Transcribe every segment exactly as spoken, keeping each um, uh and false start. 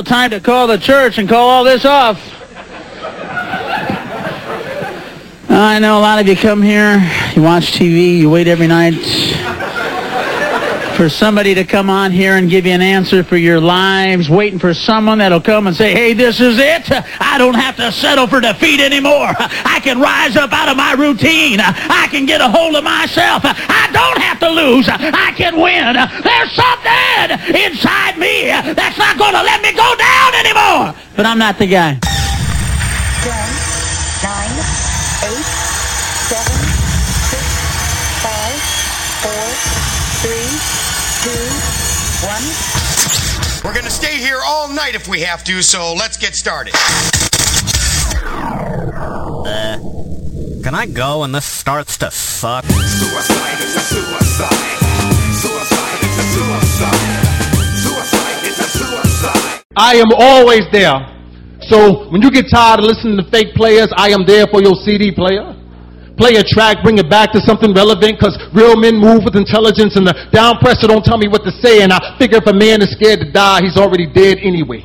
still time to call the church and call all this off. I know a lot of you come here, you watch T V, you wait every night for somebody to come on here and give you an answer for your lives, waiting for someone that'll come and say, hey, this is it. I don't have to settle for defeat anymore. I can rise up out of my routine. I can get a hold of myself. I don't have to lose. I can win. There's something inside me that's not going to let me go down anymore. But I'm not the guy. ten, nine, eight, seven, six, five, four, three, two, one. We're going to stay here all night if we have to, so let's get started. Uh, can I go when this starts to suck? Suicide is a suicide. Suicide is a suicide. Suicide is a suicide. I am always there. So when you get tired of listening to fake players, I am there for your C D player. Play a track, bring it back to something relevant, because real men move with intelligence, and the down pressure don't tell me what to say, and I figure if a man is scared to die, he's already dead anyway.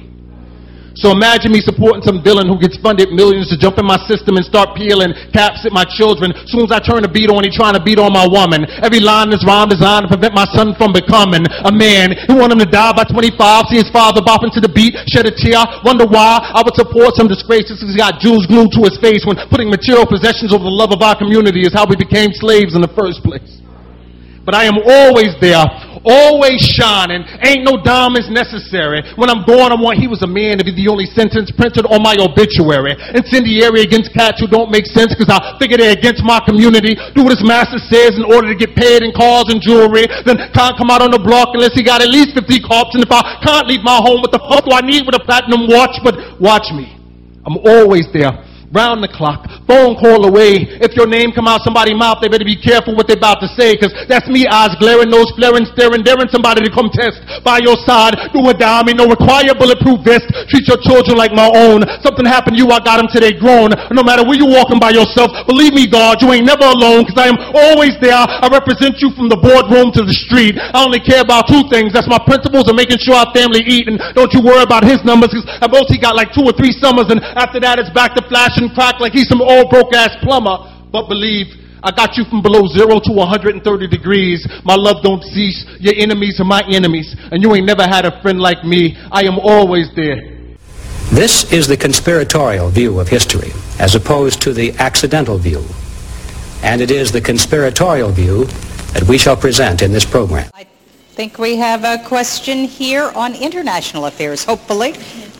So imagine me supporting some villain who gets funded millions to jump in my system and start peeling caps at my children. As soon as I turn the beat on, he trying to beat on my woman. Every line is rhyme designed to prevent my son from becoming a man. He want him to die by twenty-five, see his father bopping to the beat, shed a tear, wonder why I would support some disgrace just because he got jewels glued to his face when putting material possessions over the love of our community is how we became slaves in the first place. But I am always there, always shining. Ain't no diamonds necessary. When I'm gone, I want he was a man to be the only sentence printed on my obituary. Incendiary against cats who don't make sense because I figure they're against my community. Do what his master says in order to get paid in cars and jewelry. Then can't come out on the block unless he got at least fifty cops. And if I can't leave my home, what the fuck do I need with a platinum watch? But watch me. I'm always there. Round the clock, phone call away. If your name come out somebody's mouth, they better be careful what they about to say, because that's me, eyes glaring, nose flaring, staring, daring somebody to come test by your side. Do or die, I mean, no require bulletproof vest. Treat your children like my own. Something happened to you, I got them till they grown. No matter where you walking by yourself, believe me, God, you ain't never alone, because I am always there. I represent you from the boardroom to the street. I only care about two things. That's my principles and making sure our family eat. And don't you worry about his numbers, because at most he got like two or three summers, and after that it's back to flash and crack like he's some old broke-ass plumber. But believe, I got you from below zero to one hundred thirty degrees. My love don't cease. Your enemies are my enemies. And you ain't never had a friend like me. I am always there. This is the conspiratorial view of history, as opposed to the accidental view. And it is the conspiratorial view that we shall present in this program. I think we have a question here on international affairs, hopefully.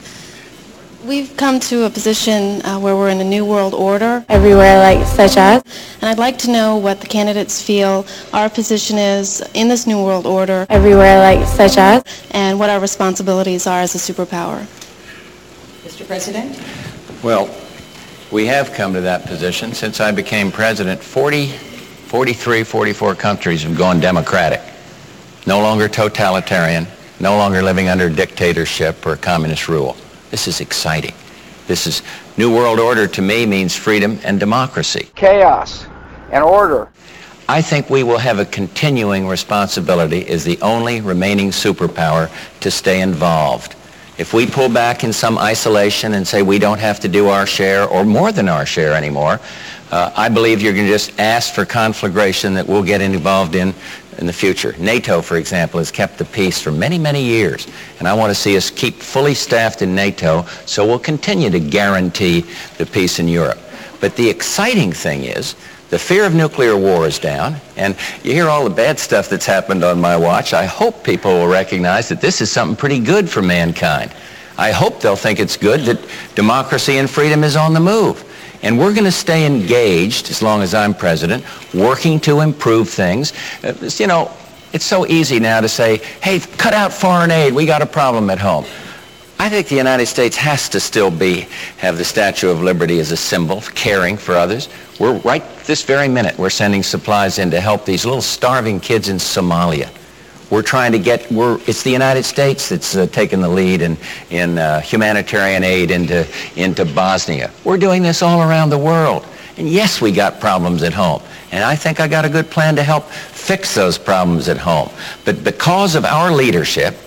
We've come to a position uh, where we're in a new world order everywhere, like such as, and I'd like to know what the candidates feel our position is in this new world order everywhere, like such as, and what our responsibilities are as a superpower. Mister President? Well, we have come to that position. Since I became president, forty, forty-three, forty-four countries have gone democratic. No longer totalitarian, no longer living under dictatorship or communist rule. This is exciting. This is New World Order to me means freedom and democracy. Chaos and order. I think we will have a continuing responsibility as the only remaining superpower to stay involved. If we pull back in some isolation and say we don't have to do our share or more than our share anymore, uh, I believe you're going to just ask for conflagration that we'll get involved in in the future. NATO, for example, has kept the peace for many, many years, and I want to see us keep fully staffed in NATO, so we'll continue to guarantee the peace in Europe. But the exciting thing is the fear of nuclear war is down, and you hear all the bad stuff that's happened on my watch. I hope people will recognize that this is something pretty good for mankind. I hope they'll think it's good that democracy and freedom is on the move. And we're going to stay engaged, as long as I'm president, working to improve things. Uh, you know, it's so easy now to say, hey, cut out foreign aid, we got a problem at home. I think the United States has to still be, have the Statue of Liberty as a symbol, caring for others. We're right this very minute, we're sending supplies in to help these little starving kids in Somalia. We're trying to get, we're, it's the United States that's uh, taken the lead in, in uh, humanitarian aid into, into Bosnia. We're doing this all around the world. And yes, we got problems at home. And I think I got a good plan to help fix those problems at home. But because of our leadership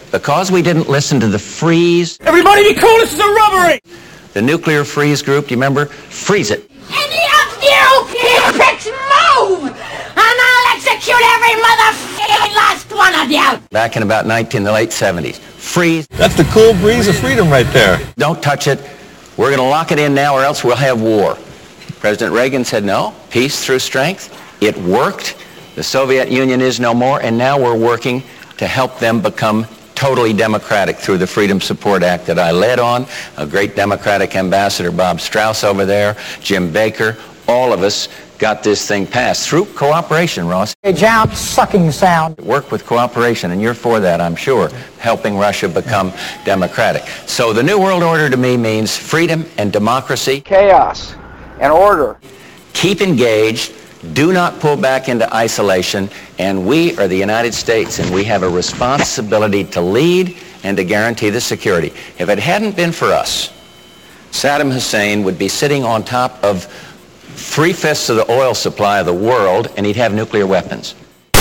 Because we didn't listen to the freeze. Everybody be cool, this is a robbery! The nuclear freeze group, do you remember? Freeze it. Any of you pricks move, and I'll execute every motherfucking last one of you. Back in about nineteen, the late seventies. Freeze. That's the cool breeze of freedom right there. Don't touch it. We're going to lock it in now or else we'll have war. President Reagan said no. Peace through strength. It worked. The Soviet Union is no more, and now we're working to help them become totally democratic through the Freedom Support Act that I led on. A great Democratic ambassador, Bob Strauss over there, Jim Baker, all of us got this thing passed through cooperation, Ross. A giant sucking sound. Work with cooperation, and you're for that, I'm sure, helping Russia become democratic. So the New World Order to me means freedom and democracy. Chaos and order. Keep engaged. Do not pull back into isolation, and we are the United States, and we have a responsibility to lead and to guarantee the security. If it hadn't been for us, Saddam Hussein would be sitting on top of three-fifths of the oil supply of the world, and he'd have nuclear weapons.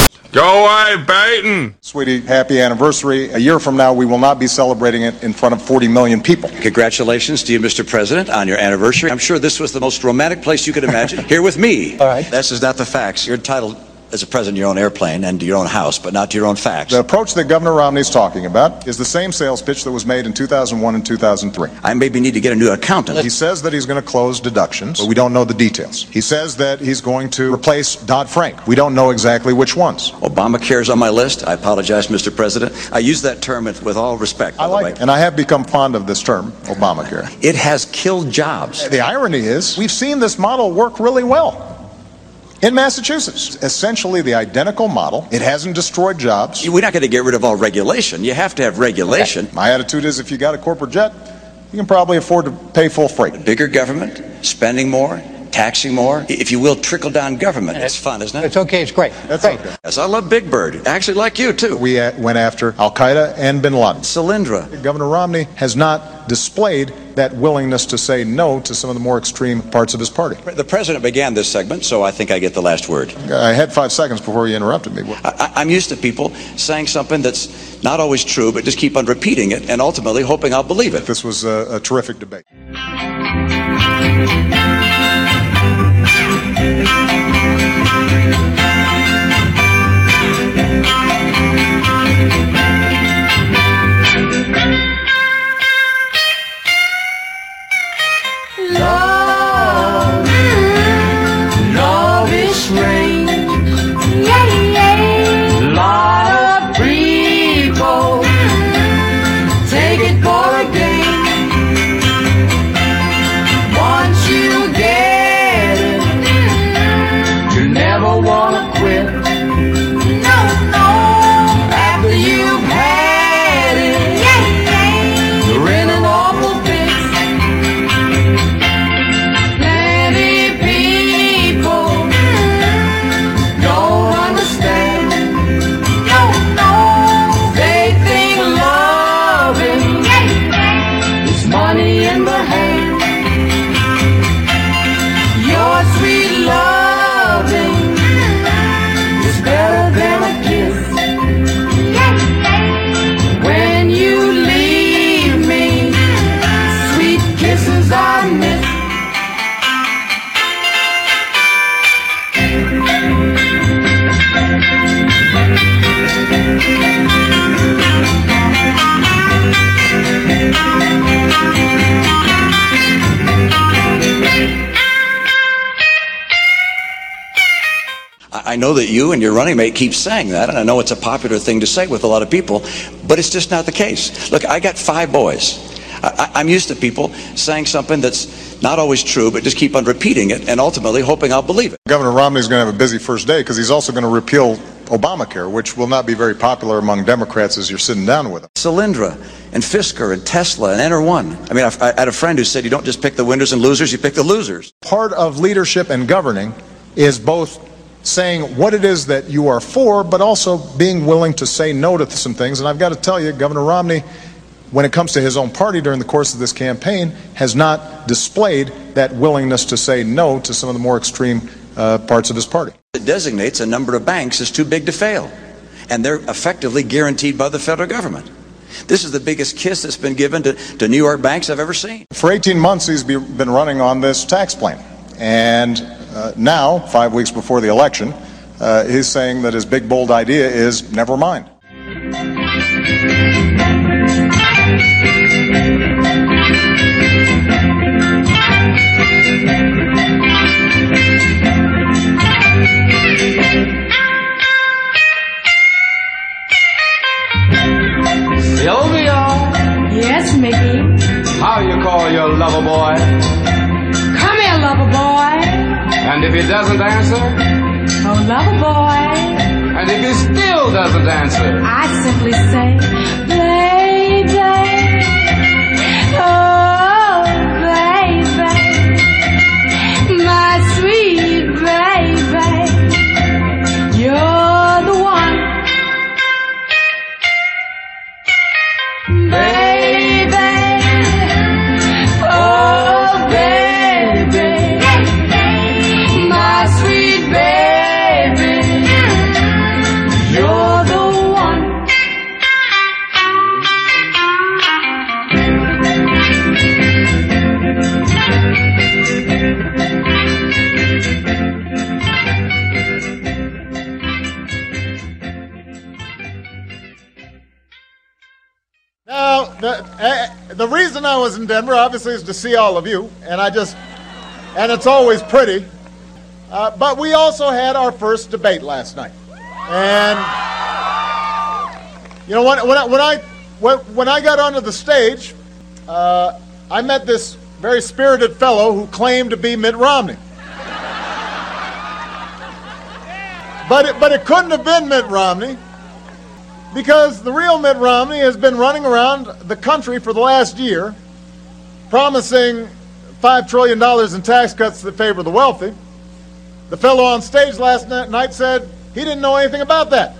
Go away, Baton! Sweetie, happy anniversary. A year from now, we will not be celebrating it in front of forty million people. Congratulations to you, Mister President, on your anniversary. I'm sure this was the most romantic place you could imagine. Here with me. All right. This is not the facts. You're entitled as a president to your own airplane and to your own house, but not to your own facts. The approach that Governor Romney is talking about is the same sales pitch that was made in two thousand one and two thousand three. I maybe need to get a new accountant. He says that he's going to close deductions, but we don't know the details. He says that he's going to replace Dodd-Frank. We don't know exactly which ones. Obamacare's on my list. I apologize, Mister President. I use that term with all respect. I like it, and I have become fond of this term, Obamacare. It has killed jobs. The irony is, we've seen this model work really well. In Massachusetts, essentially the identical model. It hasn't destroyed jobs. We're not going to get rid of all regulation. You have to have regulation. Okay. My attitude is if you got a corporate jet, you can probably afford to pay full freight. Bigger government, spending more, taxing more, if you will, trickle down government. It's fun, isn't it? It's okay, it's great. That's great. okay. Yes, I love Big Bird. Actually, like you, too. We went after Al-Qaeda and bin Laden. Solyndra. Governor Romney has not displayed that willingness to say no to some of the more extreme parts of his party. The president began this segment, so I think I get the last word. I had five seconds before you interrupted me. I, I'm used to people saying something that's not always true, but just keep on repeating it and ultimately hoping I'll believe it. This was a, a terrific debate. Love, love is rain. Yeah, yeah. Lot of people take it for a game. Once you get it, you never wanna quit. No, no. After you've had it, yeah, yeah. You're in an awful fix. I know that you and your running mate keep saying that, and I know it's a popular thing to say with a lot of people, but it's just not the case. Look, I got five boys. I, I'm used to people saying something that's not always true, but just keep on repeating it and ultimately hoping I'll believe it. Governor Romney's going to have a busy first day because he's also going to repeal Obamacare, which will not be very popular among Democrats as you're sitting down with them. Solyndra and Fisker and Tesla and Enter One. I mean, I, I had a friend who said you don't just pick the winners and losers, you pick the losers. Part of leadership and governing is both saying what it is that you are for, but also being willing to say no to some things. And I've got to tell you, Governor Romney, when it comes to his own party during the course of this campaign, has not displayed that willingness to say no to some of the more extreme uh, parts of his party. It designates a number of banks as too big to fail, and they're effectively guaranteed by the federal government. This is the biggest kiss that's been given to, to New York banks I've ever seen. For eighteen months, he's be, been running on this tax plan. And uh, now, five weeks before the election, uh, he's saying that his big, bold idea is never mind. Sylvia! Yes, Mickey? How you call your lover boy? Come here, lover boy. And if he doesn't answer? Oh, lover boy. And if he still doesn't answer? I simply say, baby. Oh, baby. My sweet baby. You're the one. Baby, oh baby, my sweet baby, you're the one. Now, the, uh, the reason I was in Denver, obviously, is to see all of you, and I just, and it's always pretty. Uh, but we also had our first debate last night, and you know when when I when I when, when I got onto the stage, uh, I met this very spirited fellow who claimed to be Mitt Romney. But it, but it couldn't have been Mitt Romney. Because the real Mitt Romney has been running around the country for the last year, promising five trillion dollars in tax cuts that favor the wealthy. The fellow on stage last night said he didn't know anything about that.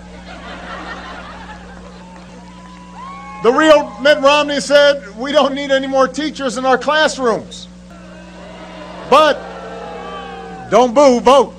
The real Mitt Romney said we don't need any more teachers in our classrooms. But don't boo, vote.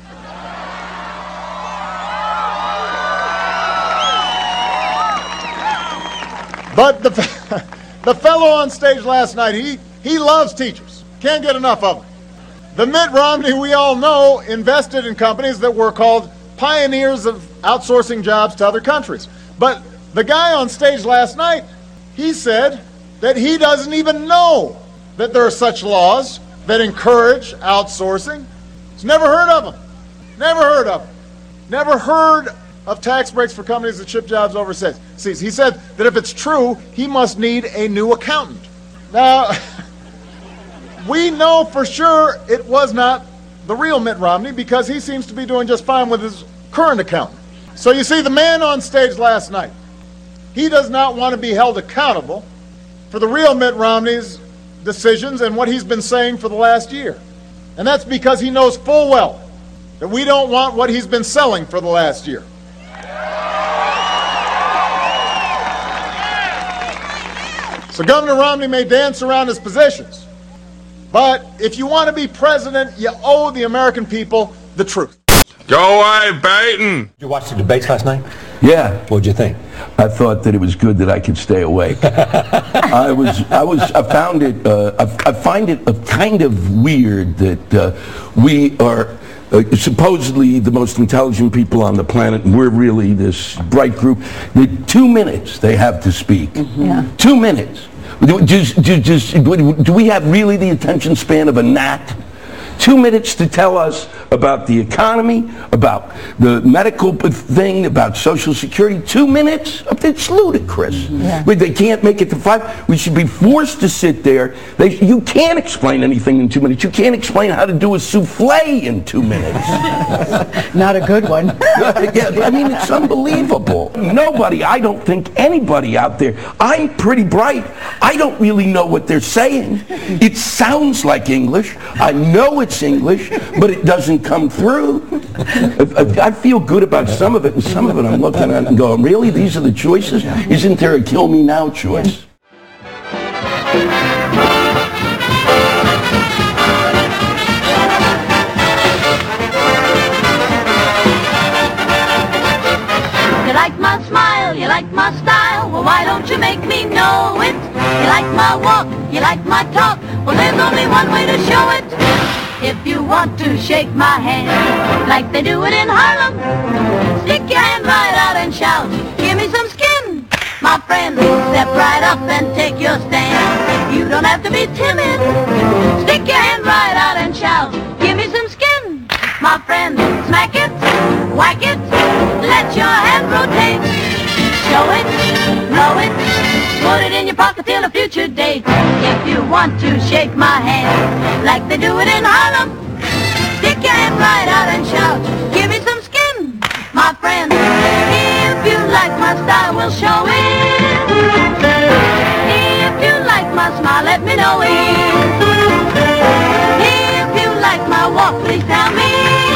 But the, the fellow on stage last night, he, he loves teachers. Can't get enough of them. The Mitt Romney we all know invested in companies that were called pioneers of outsourcing jobs to other countries. But the guy on stage last night, he said that he doesn't even know that there are such laws that encourage outsourcing. He's never heard of them. Never heard of them. Never heard of tax breaks for companies that ship jobs overseas. He said that if it's true, he must need a new accountant. Now, we know for sure it was not the real Mitt Romney because he seems to be doing just fine with his current accountant. So you see, the man on stage last night, he does not want to be held accountable for the real Mitt Romney's decisions and what he's been saying for the last year. And that's because he knows full well that we don't want what he's been selling for the last year. So Governor Romney may dance around his positions, but if you want to be president, you owe the American people the truth. Go away, Baton! Did you watch the debates last night? Yeah. What'd you think? I thought that it was good that I could stay awake. I was, I was, I found it, uh, I, I find it uh, kind of weird that uh, we are uh, supposedly the most intelligent people on the planet, and we're really this bright group. The two minutes they have to speak. Mm-hmm. Yeah. Two minutes. Just, just, just, do we have really the attention span of a gnat? Two minutes to tell us about the economy, about the medical thing, about Social Security. Two minutes? It's ludicrous. Yeah. They can't make it to five. We should be forced to sit there. They, you can't explain anything in two minutes. You can't explain how to do a souffle in two minutes. Not a good one. Yeah, I mean, it's unbelievable. Nobody, I don't think anybody out there, I'm pretty bright. I don't really know what they're saying. It sounds like English. I know it's English, but it doesn't come through. I feel good about some of it, and some of it I'm looking at and going, really? These are the choices? Isn't there a kill me now choice? You like my smile, you like my style, well why don't you make my talk? Well, there's only one way to show it. If you want to shake my hand like they do it in Harlem, stick your hand right out and shout, give me some skin. My friend, step right up and take your stand. You don't have to be timid. Stick your hand right out and shout, give me some skin. My friend, smack it, whack it, let your hand rotate. Show it, blow it, put it in your pocket till a future date. If you want to shake my hand like they do it in Harlem, stick your hand right out and shout, give me some skin. My friend, if you like my style, we'll show it. If you like my smile, let me know it. If you like my walk, please tell me.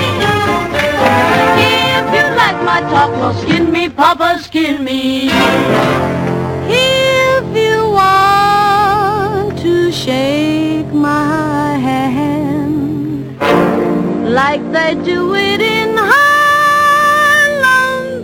If you like my talk, well, skin me, Papa, skin me. If you want to shake my hand like they do it in Harlem,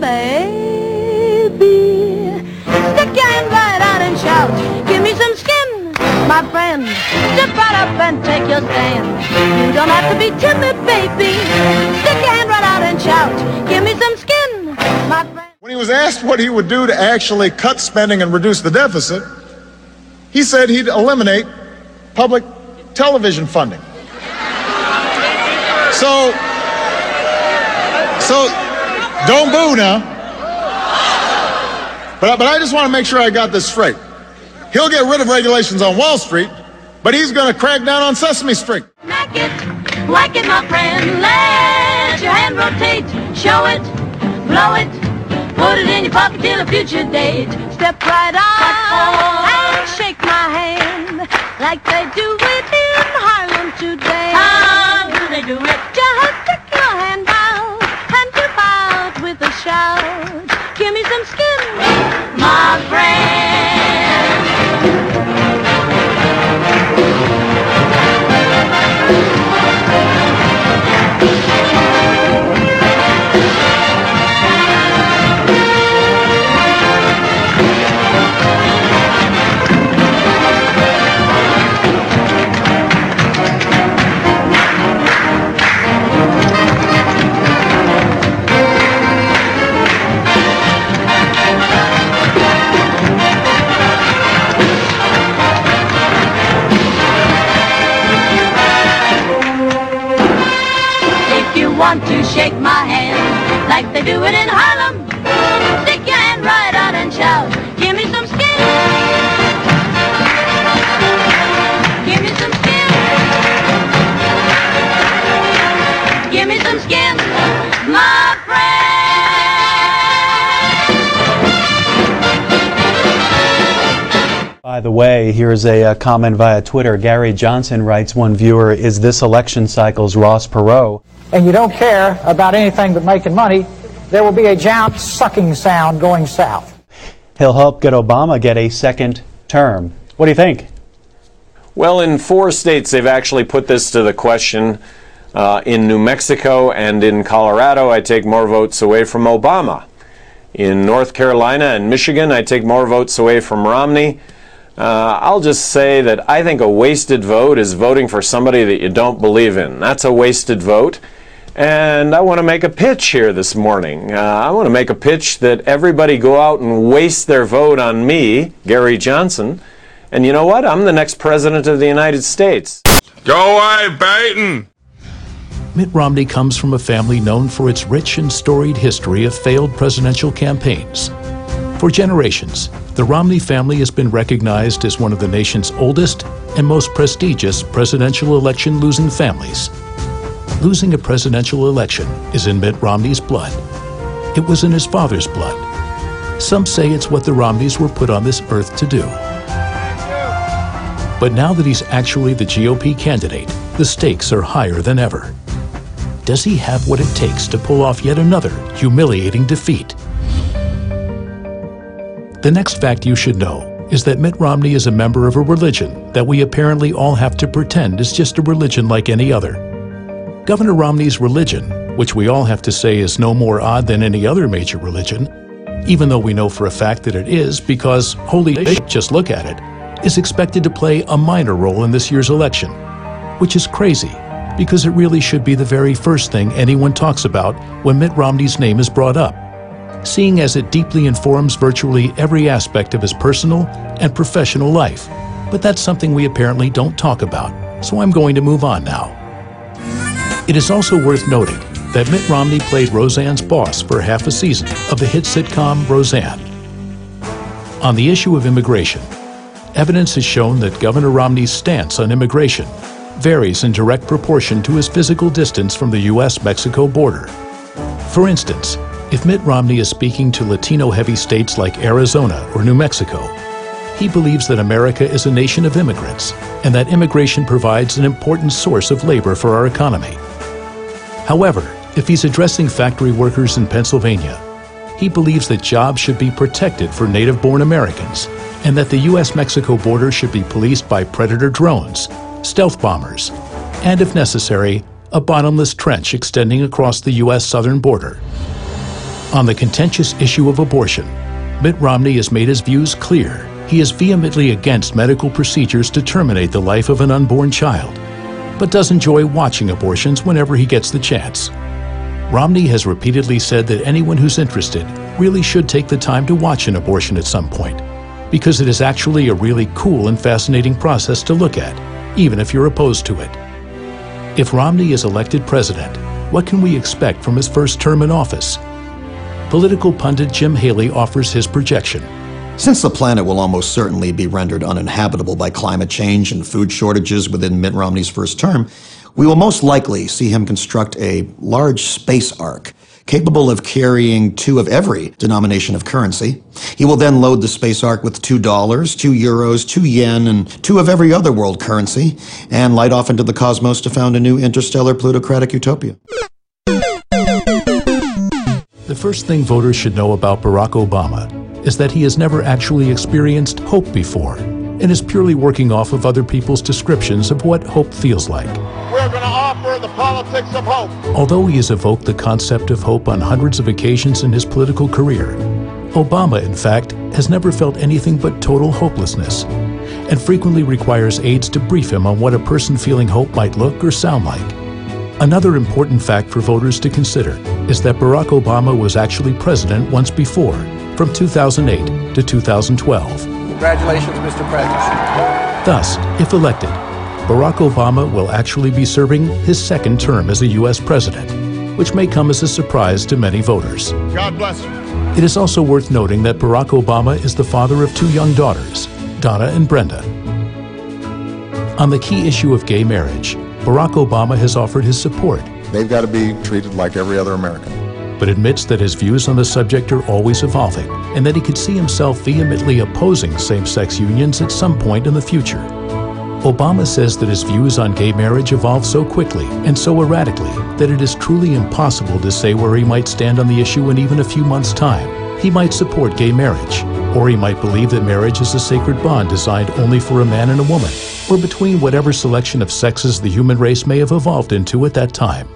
baby, stick your hand right out and shout, give me some skin, my friend. Step right up and take your stand. You don't have to be timid, baby. Stick your hand right out and shout, give me some skin, my friend. When he was asked what he would do to actually cut spending and reduce the deficit, he said he'd eliminate public television funding. So, so don't boo now. But, but I just want to make sure I got this straight. He'll get rid of regulations on Wall Street, but he's going to crack down on Sesame Street. Smack it, whack it, my friend. Let your hand rotate. Show it, blow it, put it in your pocket till a future date. Step right on and shake my hand like they do it in Harlem today. How do they do it? Just stick your hand out and dip out with a shout. Give me some skin, my friend. Want to shake my hand like they do it in Harlem, stick your hand right out and shout, give me some skin. Give me some skin. Give me some skin, my friend. By the way, here's a, uh comment via Twitter. Gary Johnson writes, one viewer, is this election cycle's Ross Perot? And you don't care about anything but making money, there will be a giant sucking sound going south. He'll help get Obama get a second term. What do you think? Well, in four states, they've actually put this to the question. Uh, in New Mexico and in Colorado, I take more votes away from Obama. In North Carolina and Michigan, I take more votes away from Romney. Uh, I'll just say that I think a wasted vote is voting for somebody that you don't believe in. That's a wasted vote. And I want to make a pitch here this morning. Uh, I want to make a pitch that everybody go out and waste their vote on me, Gary Johnson. And you know what? I'm the next president of the United States. Go away, Baton! Mitt Romney comes from a family known for its rich and storied history of failed presidential campaigns. For generations, the Romney family has been recognized as one of the nation's oldest and most prestigious presidential election losing families. Losing a presidential election is in Mitt Romney's blood. It was in his father's blood. Some say it's what the Romneys were put on this earth to do. But now that he's actually the G O P candidate, the stakes are higher than ever. Does he have what it takes to pull off yet another humiliating defeat? The next fact you should know is that Mitt Romney is a member of a religion that we apparently all have to pretend is just a religion like any other. Governor Romney's religion, which we all have to say is no more odd than any other major religion, even though we know for a fact that it is because, holy shit, just look at it, is expected to play a minor role in this year's election, which is crazy because it really should be the very first thing anyone talks about when Mitt Romney's name is brought up, seeing as it deeply informs virtually every aspect of his personal and professional life. But that's something we apparently don't talk about, so I'm going to move on now. It is also worth noting that Mitt Romney played Roseanne's boss for half a season of the hit sitcom Roseanne. On the issue of immigration, evidence has shown that Governor Romney's stance on immigration varies in direct proportion to his physical distance from the U S Mexico border. For instance, if Mitt Romney is speaking to Latino-heavy states like Arizona or New Mexico, he believes that America is a nation of immigrants and that immigration provides an important source of labor for our economy. However, if he's addressing factory workers in Pennsylvania, he believes that jobs should be protected for native-born Americans and that the U S Mexico border should be policed by predator drones, stealth bombers, and if necessary, a bottomless trench extending across the U S southern border. On the contentious issue of abortion, Mitt Romney has made his views clear. He is vehemently against medical procedures to terminate the life of an unborn child, but does enjoy watching abortions whenever he gets the chance. Romney has repeatedly said that anyone who's interested really should take the time to watch an abortion at some point, because it is actually a really cool and fascinating process to look at, even if you're opposed to it. If Romney is elected president, what can we expect from his first term in office? Political pundit Jim Haley offers his projection. Since the planet will almost certainly be rendered uninhabitable by climate change and food shortages within Mitt Romney's first term, we will most likely see him construct a large space ark capable of carrying two of every denomination of currency. He will then load the space ark with two dollars, two euros, two yen, and two of every other world currency, and light off into the cosmos to found a new interstellar plutocratic utopia. The first thing voters should know about Barack Obama is that he has never actually experienced hope before and is purely working off of other people's descriptions of what hope feels like. We're going to offer the politics of hope. Although he has evoked the concept of hope on hundreds of occasions in his political career, Obama, in fact, has never felt anything but total hopelessness and frequently requires aides to brief him on what a person feeling hope might look or sound like. Another important fact for voters to consider is that Barack Obama was actually president once before, from two thousand eight to two thousand twelve. Congratulations, Mister President. Thus, if elected, Barack Obama will actually be serving his second term as a U S president, which may come as a surprise to many voters. God bless you. It is also worth noting that Barack Obama is the father of two young daughters, Donna and Brenda. On the key issue of gay marriage, Barack Obama has offered his support. They've got to be treated like every other American. But admits that his views on the subject are always evolving and that he could see himself vehemently opposing same-sex unions at some point in the future. Obama says that his views on gay marriage evolve so quickly and so erratically that it is truly impossible to say where he might stand on the issue in even a few months' time. He might support gay marriage, or he might believe that marriage is a sacred bond designed only for a man and a woman, or between whatever selection of sexes the human race may have evolved into at that time.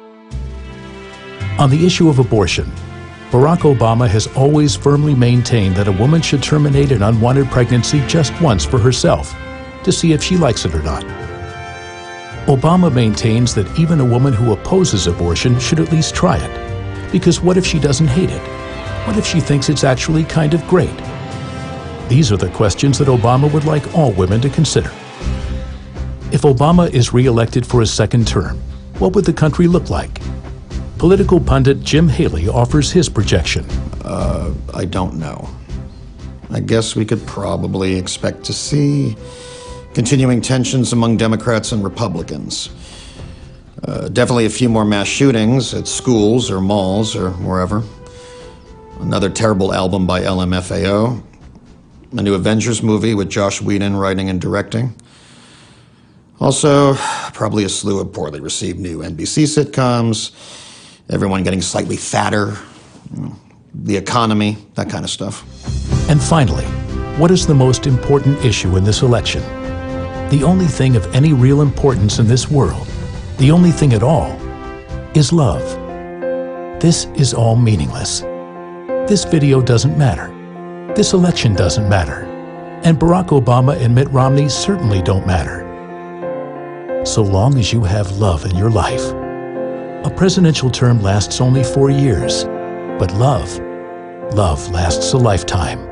On the issue of abortion, Barack Obama has always firmly maintained that a woman should terminate an unwanted pregnancy just once for herself, to see if she likes it or not. Obama maintains that even a woman who opposes abortion should at least try it, because what if she doesn't hate it? What if she thinks it's actually kind of great? These are the questions that Obama would like all women to consider. If Obama is re-elected for a second term, what would the country look like? Political pundit Jim Haley offers his projection. Uh, I don't know. I guess we could probably expect to see continuing tensions among Democrats and Republicans. Uh, definitely a few more mass shootings at schools or malls or wherever. Another terrible album by L M F A O. A new Avengers movie with Joss Whedon writing and directing. Also, probably a slew of poorly received new N B C sitcoms. Everyone getting slightly fatter. The economy, that kind of stuff. And finally, what is the most important issue in this election? The only thing of any real importance in this world, the only thing at all, is love. This is all meaningless. This video doesn't matter. This election doesn't matter. And Barack Obama and Mitt Romney certainly don't matter. So long as you have love in your life. A presidential term lasts only four years, but love, love lasts a lifetime.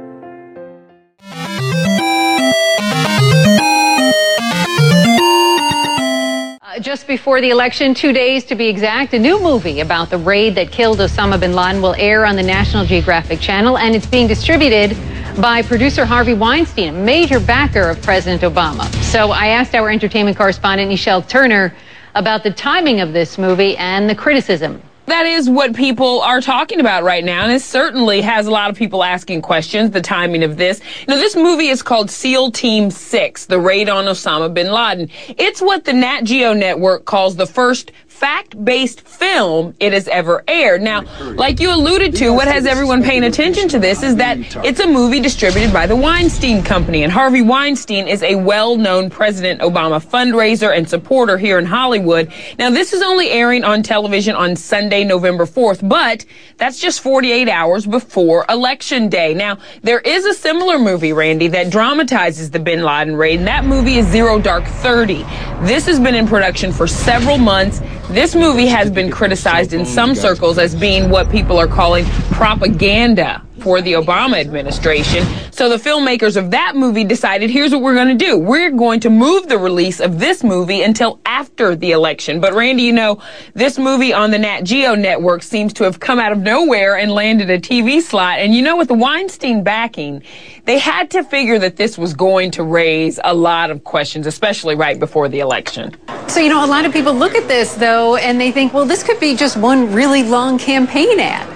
Just before the election, two days to be exact, a new movie about the raid that killed Osama bin Laden will air on the National Geographic Channel, and it's being distributed by producer Harvey Weinstein, a major backer of President Obama. So I asked our entertainment correspondent, Nichelle Turner, about the timing of this movie and the criticism. That is what people are talking about right now, and it certainly has a lot of people asking questions, the timing of this. You know, this movie is called SEAL Team six, The Raid on Osama bin Laden. It's what the Nat Geo network calls the first fact-based film it has ever aired. Now, like you alluded to, what has everyone paying attention to this is that it's a movie distributed by the Weinstein Company, and Harvey Weinstein is a well-known President Obama fundraiser and supporter here in Hollywood. Now, this is only airing on television on Sunday, November fourth, but that's just forty-eight hours before Election Day. Now, there is a similar movie, Randy, that dramatizes the bin Laden raid, and that movie is Zero Dark Thirty. This has been in production for several months. This movie has been criticized in some circles as being what people are calling propaganda for the Obama administration. So the filmmakers of that movie decided, here's what we're going to do. We're going to move the release of this movie until after the election. But Randy, you know, this movie on the Nat Geo network seems to have come out of nowhere and landed a T V slot. And you know, with the Weinstein backing, they had to figure that this was going to raise a lot of questions, especially right before the election. So, you know, a lot of people look at this, though, and they think, well, this could be just one really long campaign ad.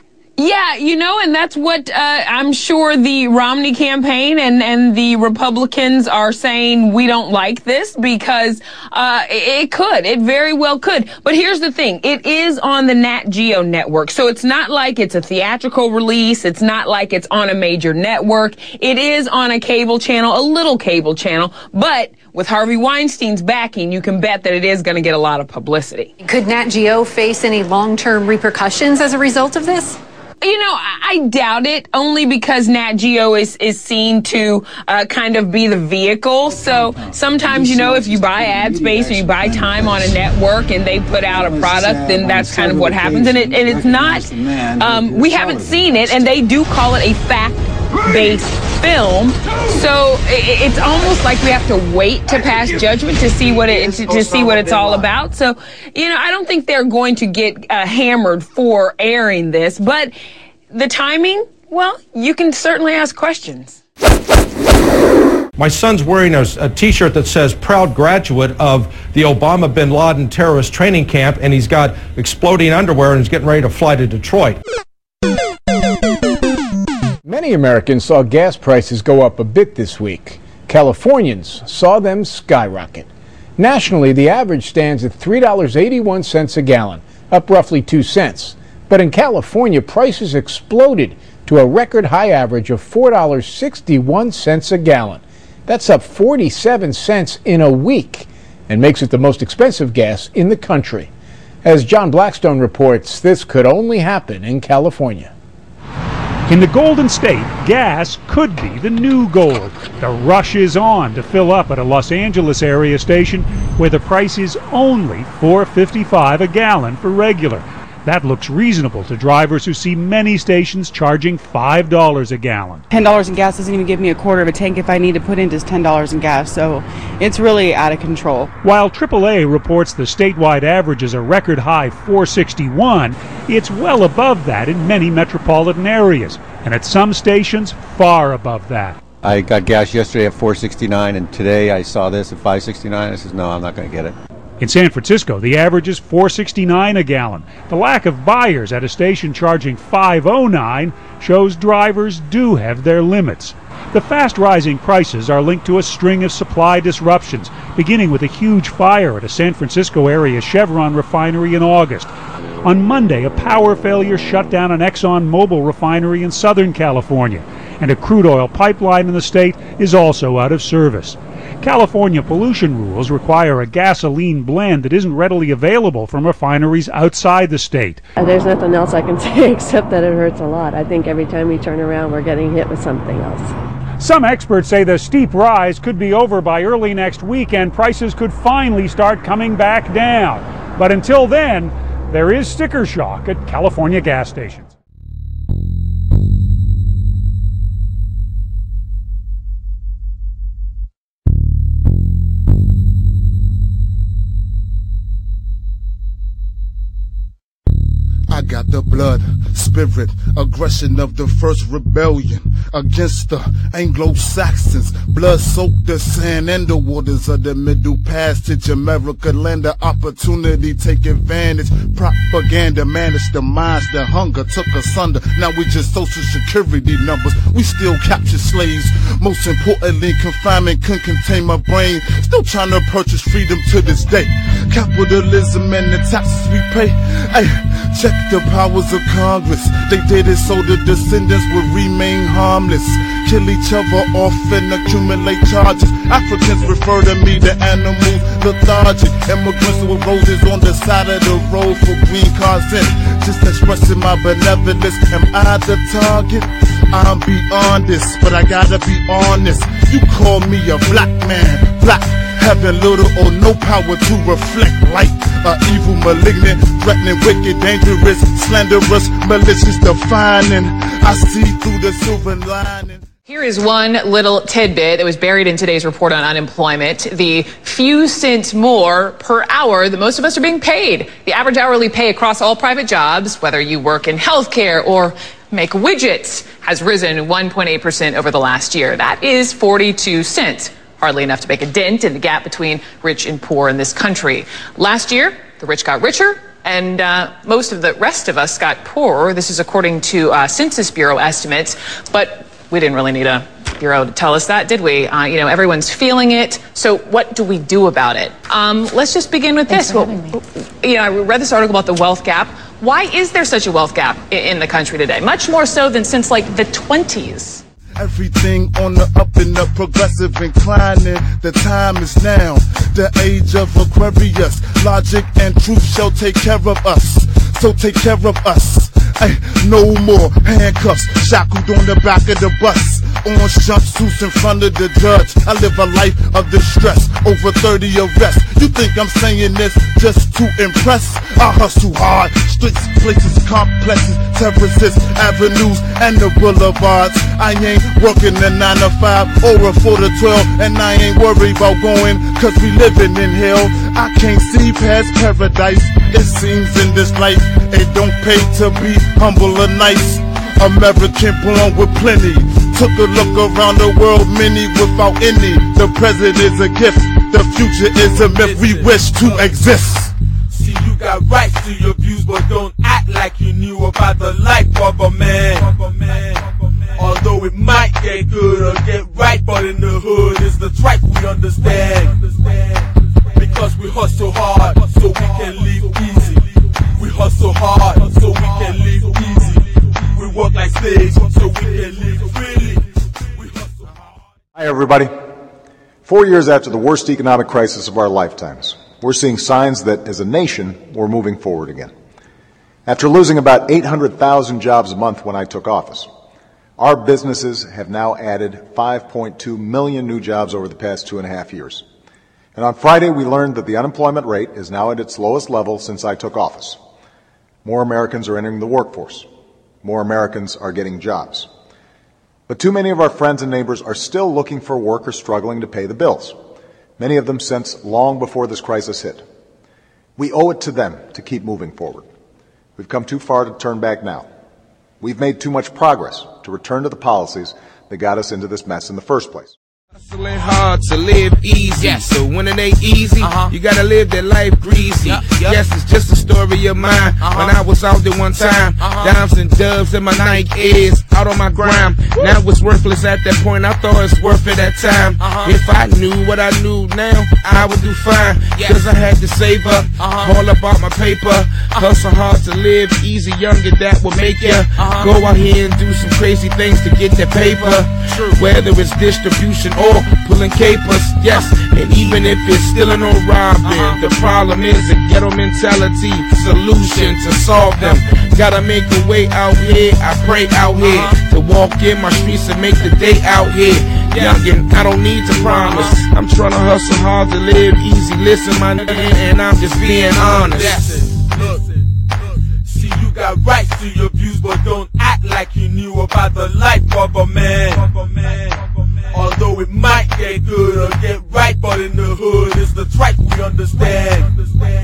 Yeah, you know, and that's what uh, I'm sure the Romney campaign and, and the Republicans are saying. We don't like this because uh, it, it could. It very well could. But here's the thing. It is on the Nat Geo network. So it's not like it's a theatrical release. It's not like it's on a major network. It is on a cable channel, a little cable channel. But with Harvey Weinstein's backing, you can bet that it is going to get a lot of publicity. Could Nat Geo face any long-term repercussions as a result of this? You know, I doubt it, only because Nat Geo is, is seen to uh, kind of be the vehicle. So sometimes, you know, if you buy ad space or you buy time on a network and they put out a product, then that's kind of what happens. And, it, and it's not, um, we haven't seen it, and they do call it a fact-based film. So it, it's almost like we have to wait to pass judgment to see what it to, to see what it's all about. So, you know, I don't think they're going to get uh, hammered for airing this, but the timing, well, you can certainly ask questions. My son's wearing a, a t-shirt that says proud graduate of the Obama bin Laden terrorist training camp, and he's got exploding underwear and he's getting ready to fly to Detroit. Many Americans saw gas prices go up a bit this week. Californians saw them skyrocket. Nationally, the average stands at three dollars and eighty-one cents a gallon, up roughly two cents. But in California, prices exploded to a record high average of four dollars and sixty-one cents a gallon. That's up forty-seven cents in a week and makes it the most expensive gas in the country. As John Blackstone reports, this could only happen in California. In the Golden State, gas could be the new gold. The rush is on to fill up at a Los Angeles area station where the price is only four dollars and fifty-five cents a gallon for regular. That looks reasonable to drivers who see many stations charging five dollars a gallon. ten dollars in gas doesn't even give me a quarter of a tank if I need to put in just ten dollars in gas, so it's really out of control. While triple A reports the statewide average is a record high four dollars and sixty-one cents, it's well above that in many metropolitan areas, and at some stations far above that. I got gas yesterday at four dollars and sixty-nine cents, and today I saw this at five dollars and sixty-nine cents. I said, no, I'm not going to get it. In San Francisco, the average is four dollars and sixty-nine cents a gallon. The lack of buyers at a station charging five dollars and nine cents shows drivers do have their limits. The fast rising prices are linked to a string of supply disruptions, beginning with a huge fire at a San Francisco area Chevron refinery in August. On Monday, a power failure shut down an ExxonMobil refinery in Southern California, and a crude oil pipeline in the state is also out of service. California pollution rules require a gasoline blend that isn't readily available from refineries outside the state. There's nothing else I can say except that it hurts a lot. I think every time we turn around, we're getting hit with something else. Some experts say the steep rise could be over by early next week and prices could finally start coming back down. But until then, there is sticker shock at California gas stations. I got the blood, spirit, aggression of the first rebellion against the Anglo-Saxons. Blood soaked the sand and the waters of the Middle Passage. America land of opportunity, take advantage. Propaganda managed the minds, the hunger took us under. Now we just social security numbers. We still capture slaves. Most importantly, confinement couldn't contain my brain. Still trying to purchase freedom to this day. Capitalism and the taxes we pay. Ay, check the powers of Congress. They did it so the descendants would remain harmless. Kill each other off and accumulate charges. Africans refer to me to animals, lethargic. Immigrants with roses on the side of the road for green cars in. Just expressing my benevolence. Am I the target? I'm beyond this, but I gotta be honest. You call me a black man, black, having little or no power to reflect light. A evil, malignant, threatening, wicked, dangerous, slanderous, malicious, defining. I see through the silver lining. Here is one little tidbit that was buried in today's report on unemployment. The few cents more per hour that most of us are being paid. The average hourly pay across all private jobs, whether you work in healthcare or make widgets, has risen one point eight percent over the last year. That is forty-two cents. Hardly enough to make a dent in the gap between rich and poor in this country. Last year, the rich got richer, and uh, most of the rest of us got poorer. This is according to uh, Census Bureau estimates, but we didn't really need a bureau to tell us that, did we? Uh, you know, everyone's feeling it. So what do we do about it? Um, let's just begin with this. Well, you know, I read this article about the wealth gap. Why is there such a wealth gap in the country today? Much more so than since like the twenties. Everything on the up and up, progressive inclining. The time is now, the age of Aquarius. Logic and truth shall take care of us. So take care of us. Ay, no more handcuffs, shackled on the back of the bus. Orange jumpsuits in front of the judge. I live a life of distress, over thirty arrests. You think I'm saying this just to impress? I hustle hard, streets, places, complexes, terraces, avenues, and the boulevards. I ain't working a nine to five or a four to twelve, and I ain't worried about going, cause we living in hell. I can't see past paradise, it seems in this life. It don't pay to be humble or nice. American born with plenty. Took a look around the world, many without any. The present is a gift, the future is a myth. We wish to exist. See, you got rights to your views, but don't act like you knew about the life of a man. Although it might get good or get right, but in the hood is the tripe we understand. Because we hustle hard, so we can live easy. We hustle hard, so we can live easy. We work like slaves, so we can live freely. We hustle hard. Hi, everybody. Four years after the worst economic crisis of our lifetimes, we're seeing signs that, as a nation, we're moving forward again. After losing about eight hundred thousand jobs a month when I took office, our businesses have now added five point two million new jobs over the past two and a half years. And on Friday, we learned that the unemployment rate is now at its lowest level since I took office. More Americans are entering the workforce. More Americans are getting jobs. But too many of our friends and neighbors are still looking for work or struggling to pay the bills, many of them since long before this crisis hit. We owe it to them to keep moving forward. We've come too far to turn back now. We've made too much progress to return to the policies that got us into this mess in the first place. Hustling hard to live easy. Yes. So when it ain't easy, uh-huh. you gotta live that life greasy. Yep. Yep. Yes, it's just a story of mine. Uh-huh. When I was out there one time, uh-huh. dimes and doves in my Nike is out on my grind. Woo. Now it's worthless at that point. I thought it's worth it at time. Uh-huh. If I knew what I knew now, I would do fine. Yes. Cause I had to save up, uh-huh. all about my paper. Uh-huh. Hustle hard to live easy, younger, that will make ya uh-huh. go out here and do some crazy things to get that paper. True. Whether it's distribution or pulling capers, yes, and even if it's stealing or robbing, uh-huh. the problem is a ghetto mentality, solution to solve them. Gotta make a way out here, I pray out here, here to walk in my streets and make the day out here. Youngin', I don't need to promise. I'm trying to hustle hard to live easy. Listen, my nigga, and I'm just being honest. Look, see, you got rights to your views, but don't act like you knew about the life of a man. Although it might get good or get right, but in the hood it's the tripe we understand.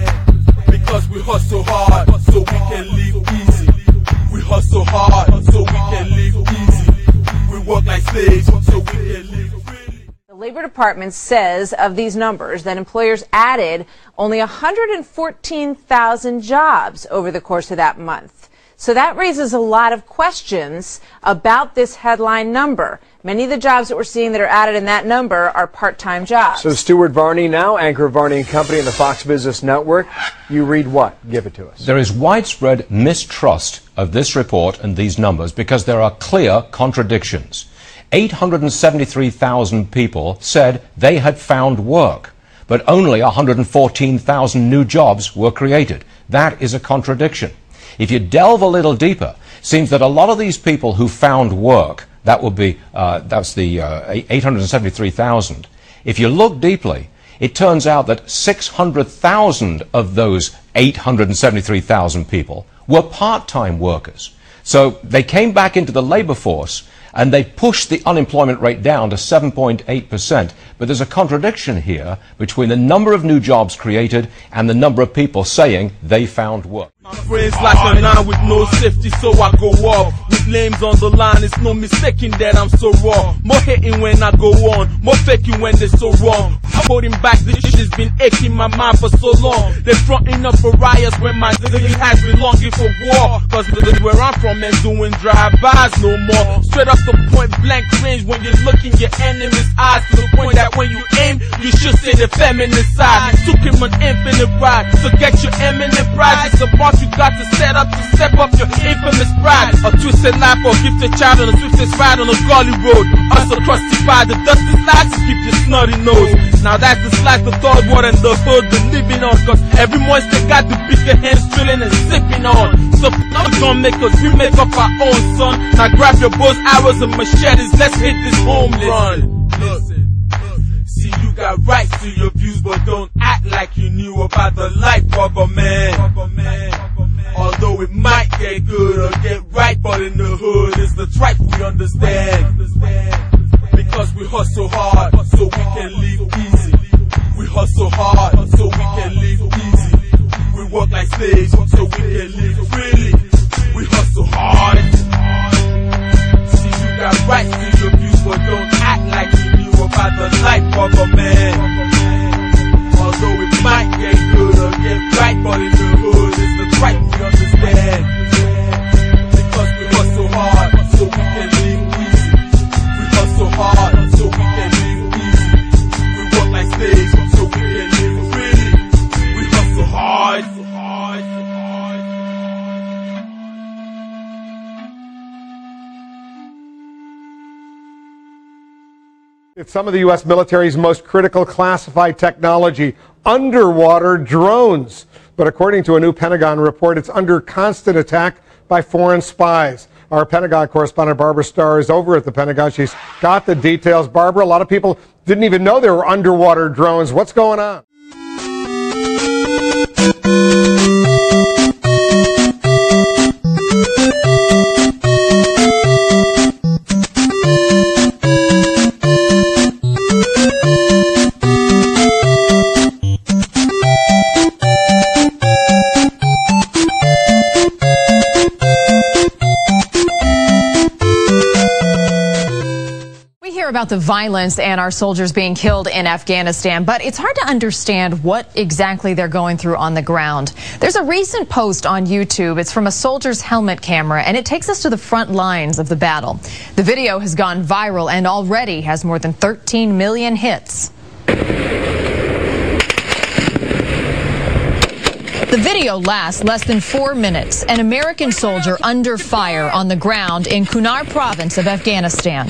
Because we hustle hard so we can live easy. We hustle hard so we can live easy. We work like slaves so we can live freely. The Labor Department says of these numbers that employers added only one hundred fourteen thousand jobs over the course of that month. So that raises a lot of questions about this headline number. Many of the jobs that we're seeing that are added in that number are part-time jobs. So Stuart Varney now, anchor of Varney and Company and the Fox Business Network. You read what? Give it to us. There is widespread mistrust of this report and these numbers because there are clear contradictions. eight hundred seventy-three thousand people said they had found work, but only one hundred fourteen thousand new jobs were created. That is a contradiction. If you delve a little deeper, it seems that a lot of these people who found work, that would be, uh, that's the uh, eight hundred seventy-three thousand. If you look deeply, it turns out that six hundred thousand of those eight hundred seventy-three thousand people were part-time workers. So they came back into the labor force and they pushed the unemployment rate down to seven point eight percent. But there's a contradiction here between the number of new jobs created and the number of people saying they found work. My friends like a nine with no safety, so I go off. With names on the line, it's no mistaking that I'm so raw. More hating when I go on, more faking when they're so wrong. I'm holding back, this shit has been aching my mind for so long. They're fronting up for riots when my city has been longing for war. Cause this is where I'm from and doing drive-bys no more. Straight up the point blank range when you're looking your enemy's eyes. To the point that when you aim, you should say the feminist side. Took him an infinite ride, so get your eminent pride. It's a bunch you got to set up to step up your infamous pride. A twisted life or gifted child on a swiftest ride on a gully road. Us across the by the dusty slides to keep your snotty nose. Now that's the slice the third one and the hood been living on. Cause every monster got the bigger hands drilling and sipping on. So I'm gonna make us, we make up our own son. Now grab your bows, arrows and machetes, let's hit this home run. Listen, see, you got rights to your views, but don't act like you knew about the life of a man. Although it might get good or get right, but in the hood it's the tripe we understand. Because we hustle hard so we can live easy. We hustle hard so we can live easy. We work like slaves so we can live freely. We hustle hard. See, you got rights to your views, but don't act like you knew about the life of a man. Although it might get good or get right, but in the hood it's the tripe we understand. Because we hustle hard so we can live easy. We hustle hard so we can live easy. We work like slaves so we can live freely. We hustle hard. It's some of the U S military's most critical classified technology, underwater drones. But according to a new Pentagon report, it's under constant attack by foreign spies. Our Pentagon correspondent Barbara Starr is over at the Pentagon. She's got the details. Barbara, a lot of people didn't even know there were underwater drones. What's going on? About the violence and our soldiers being killed in Afghanistan, but it's hard to understand what exactly they're going through on the ground. There's a recent post on YouTube. It's from a soldier's helmet camera, and it takes us to the front lines of the battle. The video has gone viral and already has more than thirteen million hits. The video lasts less than four minutes. An American soldier under fire on the ground in Kunar province of Afghanistan.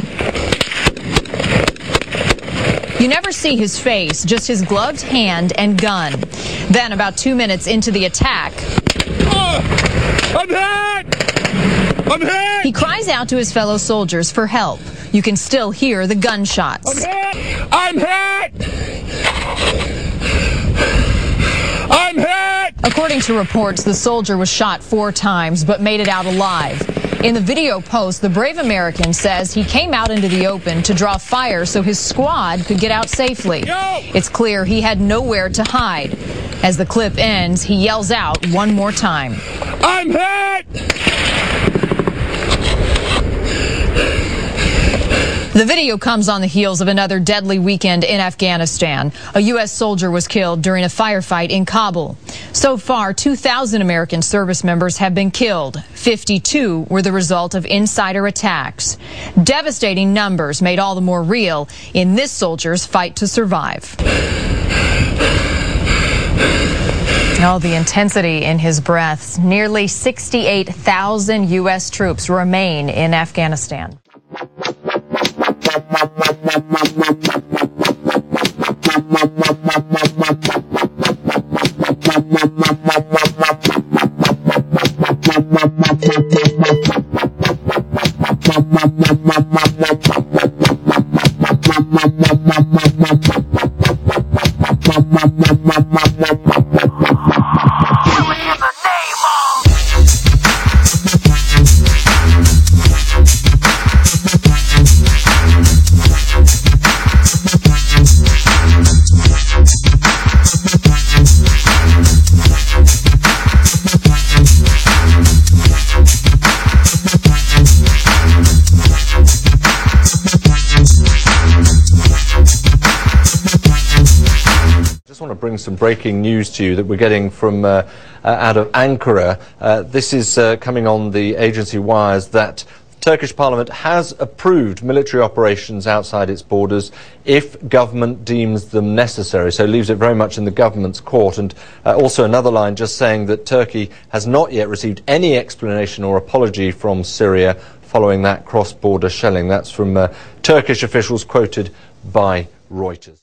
You never see his face, just his gloved hand and gun. Then, about two minutes into the attack, I'm hit! I'm hit! He cries out to his fellow soldiers for help. You can still hear the gunshots. I'm hit! I'm hit! I'm hit! According to reports, the soldier was shot four times but made it out alive. In the video post, the brave American says he came out into the open to draw fire so his squad could get out safely. Yo! It's clear he had nowhere to hide. As the clip ends, he yells out one more time. I'm hit! The video comes on the heels of another deadly weekend in Afghanistan. A U S soldier was killed during a firefight in Kabul. So far, two thousand American service members have been killed. fifty-two were the result of insider attacks. Devastating numbers made all the more real in this soldier's fight to survive. Oh, the intensity in his breaths. Nearly sixty-eight thousand U S troops remain in Afghanistan. Bring some breaking news to you that we're getting from uh, uh, out of Ankara. Uh, this is uh, coming on the agency wires that Turkish Parliament has approved military operations outside its borders if government deems them necessary. So it leaves it very much in the government's court. And uh, also another line just saying that Turkey has not yet received any explanation or apology from Syria following that cross-border shelling. That's from uh, Turkish officials quoted by Reuters.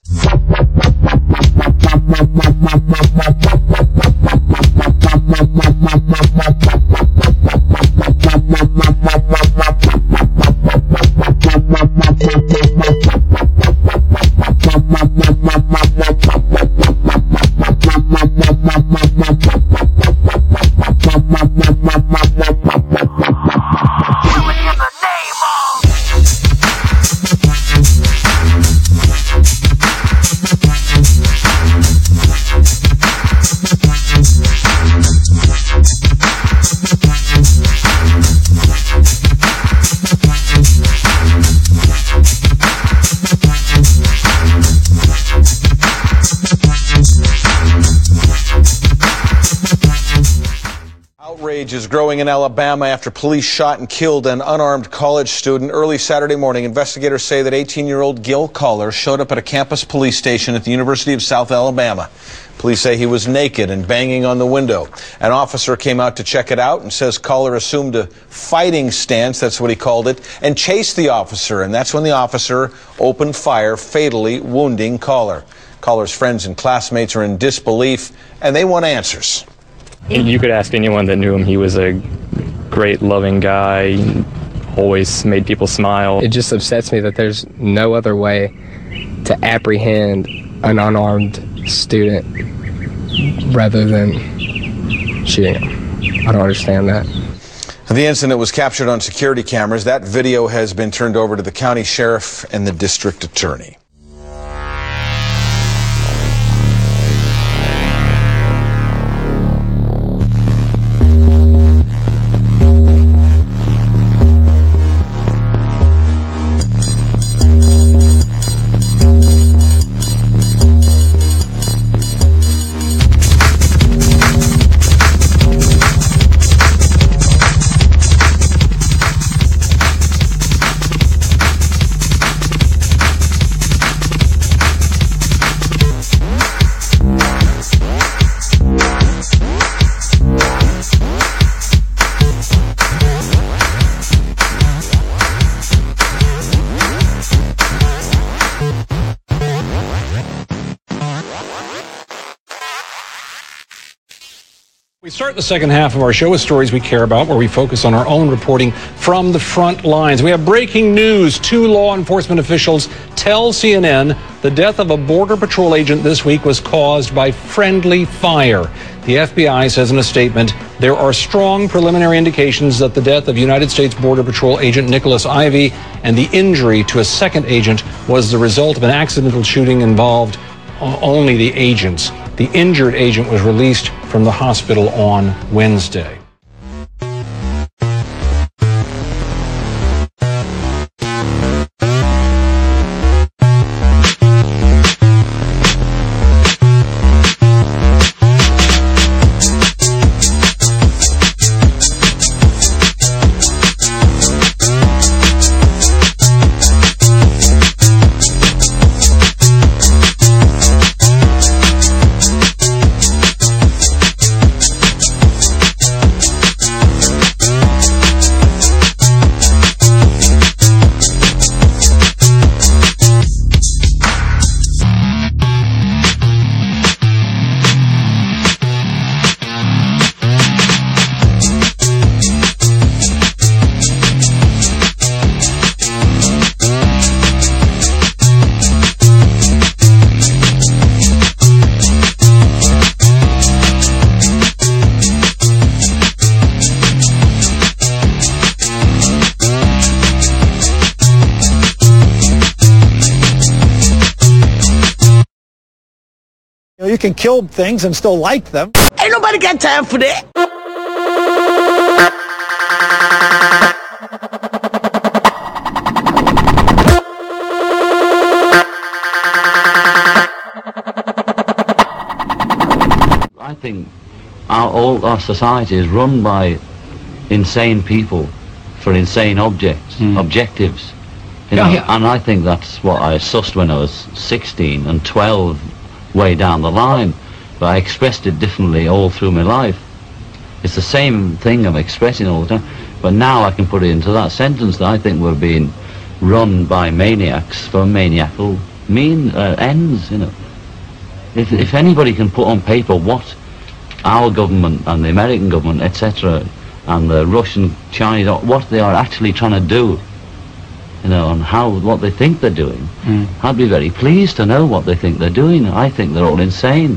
Outrage is growing in Alabama after police shot and killed an unarmed college student early Saturday morning. Investigators say that eighteen-year-old Gil Collar showed up at a campus police station at the University of South Alabama. Police say he was naked and banging on the window. An officer came out to check it out and says Collar assumed a fighting stance, that's what he called it, and chased the officer. And that's when the officer opened fire, fatally wounding Collar. Collar's friends and classmates are in disbelief, and they want answers. You could ask anyone that knew him. He was a great, loving guy, always made people smile. It just upsets me that there's no other way to apprehend an unarmed student rather than shooting him. I don't understand that. The incident was captured on security cameras. That video has been turned over to the county sheriff and the district attorney. We start the second half of our show with stories we care about, where we focus on our own reporting from the front lines. We have breaking news. Two law enforcement officials tell C N N the death of a Border Patrol agent this week was caused by friendly fire. The F B I says in a statement, there are strong preliminary indications that the death of United States Border Patrol agent Nicholas Ivey and the injury to a second agent was the result of an accidental shooting involved only the agents. The injured agent was released from the hospital on Wednesday. You can kill things and still like them. Ain't nobody got time for that. I think our, all our society is run by insane people for insane objects, mm. objectives. You know, yeah, yeah. And I think that's what I sussed when I was sixteen and twelve. Way down the line, but I expressed it differently all through my life. It's the same thing I'm expressing all the time, but now I can put it into that sentence that I think we're being run by maniacs for maniacal mean uh, ends, you know. If, if anybody can put on paper what our government and the American government, et cetera, and the Russian, Chinese, what they are actually trying to do, you know, and how, what they think they're doing. Mm. I'd be very pleased to know what they think they're doing. I think they're all insane.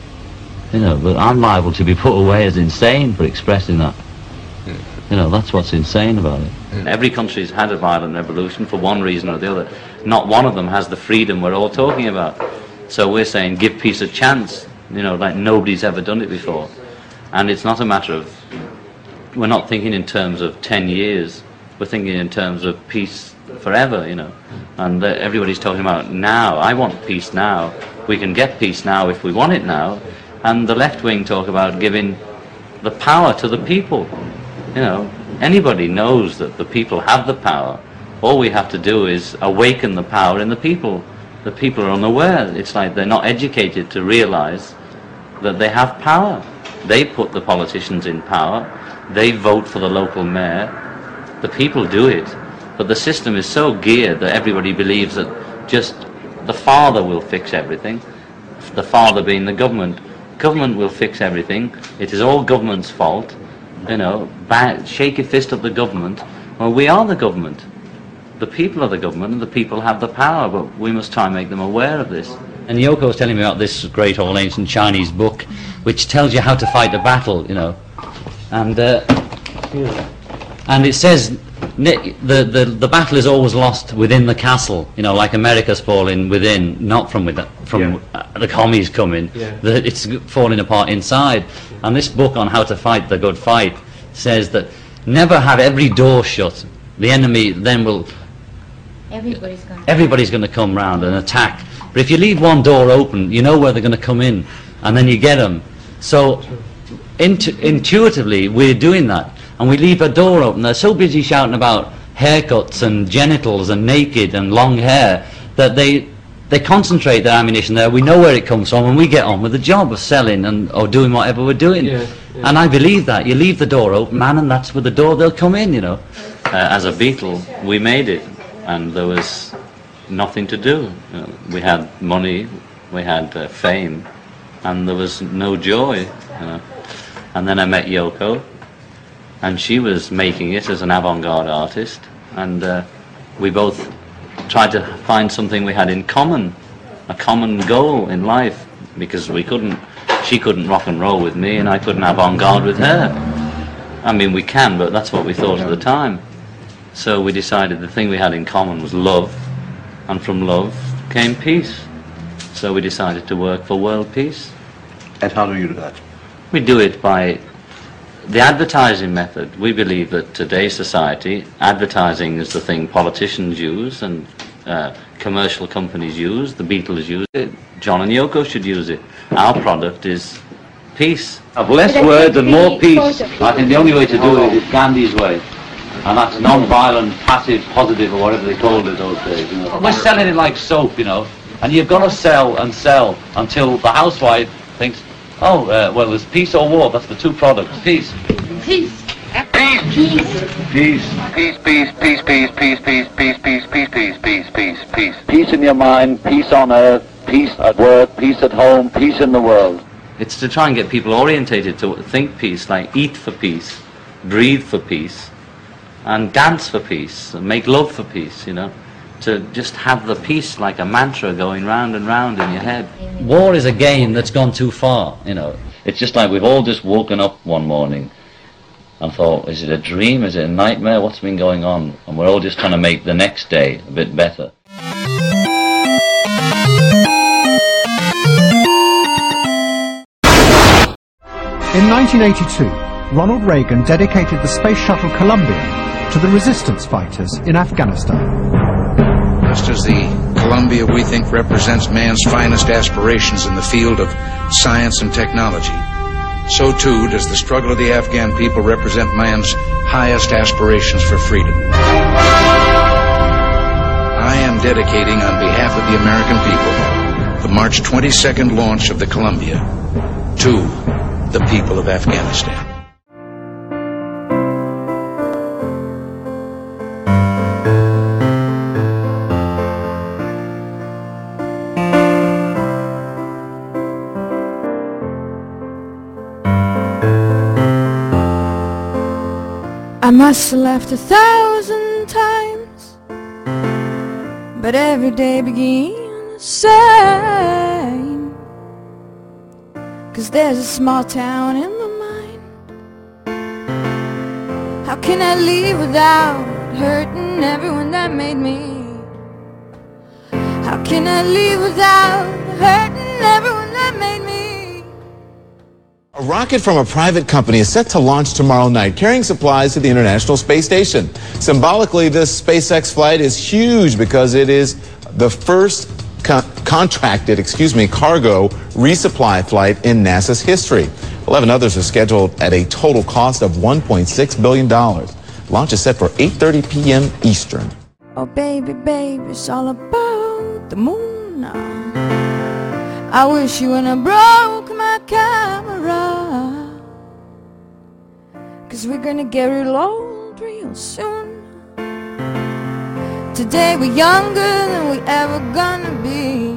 You know, but I'm liable to be put away as insane for expressing that. Yeah. You know, that's what's insane about it. Yeah. Every country's had a violent revolution for one reason or the other. Not one of them has the freedom we're all talking about. So we're saying give peace a chance, you know, like nobody's ever done it before. And it's not a matter of, we're not thinking in terms of ten years, we're thinking in terms of peace forever, you know, and uh, everybody's talking about now. I want peace now. We can get peace now if we want it now. And the left wing talk about giving the power to the people. You know, anybody knows that the people have the power. All we have to do is awaken the power in the people. The people are unaware. It's like they're not educated to realize that they have power. They put the politicians in power. They vote for the local mayor. The people do it. But the system is so geared that everybody believes that just the father will fix everything, the father being the government. Government will fix everything. It is all government's fault. You know, bad, shake your fist at the government. Well, we are the government. The people are the government, and the people have the power, but we must try and make them aware of this. And Yoko was telling me about this great old ancient Chinese book, which tells you how to fight the battle, you know. And, uh, and it says, The, the, the battle is always lost within the castle, you know, like America's falling within, not from with the, from yeah. uh, the commies coming. Yeah. The, it's falling apart inside. Yeah. And this book on how to fight the good fight says that never have every door shut. The enemy then will... Everybody's going everybody's going to come round and attack. But if you leave one door open, you know where they're going to come in, and then you get them. So intu intuitively, we're doing that. And we leave a door open. They're so busy shouting about haircuts and genitals and naked and long hair that they they concentrate their ammunition there. We know where it comes from, and we get on with the job of selling and or doing whatever we're doing. Yeah, yeah. And I believe that. You leave the door open, man, and that's where the door they'll come in, you know. Uh, as a Beatle, we made it, and there was nothing to do. You know, we had money, we had uh, fame, and there was no joy, you know. And then I met Yoko, and she was making it as an avant-garde artist, and uh, we both tried to find something we had in common, a common goal in life, because we couldn't, she couldn't rock and roll with me, and I couldn't avant-garde with her. I mean, we can, but that's what we thought at the time. So we decided the thing we had in common was love, and from love came peace. So we decided to work for world peace. And how do you do that? We do it by the advertising method. We believe that today's society, advertising is the thing politicians use and uh, commercial companies use, the Beatles use it, John and Yoko should use it. Our product is peace. Of less words and more peace. I think the only way to do it is Gandhi's way. And that's non-violent, passive, positive, or whatever they called it those days. You know. We're selling it like soap, you know. And you've got to sell and sell until the housewife thinks, oh, uh, well, there's peace or war. That's the two products. Peace. Peace. Peace. Peace. Peace. Peace, peace, peace, peace, peace, peace, peace, peace, peace, peace, peace, peace, peace. Peace in your mind, peace on earth, peace at work, peace at home, peace in the world. It's to try and get people orientated to think peace, like eat for peace, breathe for peace, and dance for peace, and make love for peace, you know. To just have the peace like a mantra going round and round in your head. War is a game that's gone too far, you know. It's just like we've all just woken up one morning and thought, is it a dream, is it a nightmare, what's been going on? And we're all just trying to make the next day a bit better. In nineteen eighty-two, Ronald Reagan dedicated the space shuttle Columbia to the resistance fighters in Afghanistan. Just as the Columbia, we think, represents man's finest aspirations in the field of science and technology, so too does the struggle of the Afghan people represent man's highest aspirations for freedom. I am dedicating on behalf of the American people the March twenty-second launch of the Columbia to the people of Afghanistan. I must have left a thousand times, but every day begins the same. 'Cause there's a small town in my mind. How can I leave without hurting everyone that made me? How can I leave without hurting everyone that made me? A rocket from a private company is set to launch tomorrow night, carrying supplies to the International Space Station. Symbolically, this SpaceX flight is huge because it is the first co contracted, excuse me, cargo resupply flight in NASA's history. Eleven others are scheduled at a total cost of one point six billion dollars. Launch is set for eight thirty p m Eastern. Oh baby, baby, it's all about the moon now. I wish you wouldn't have broke my camera, 'cause we're gonna get real old real soon. Today we're younger than we ever gonna be.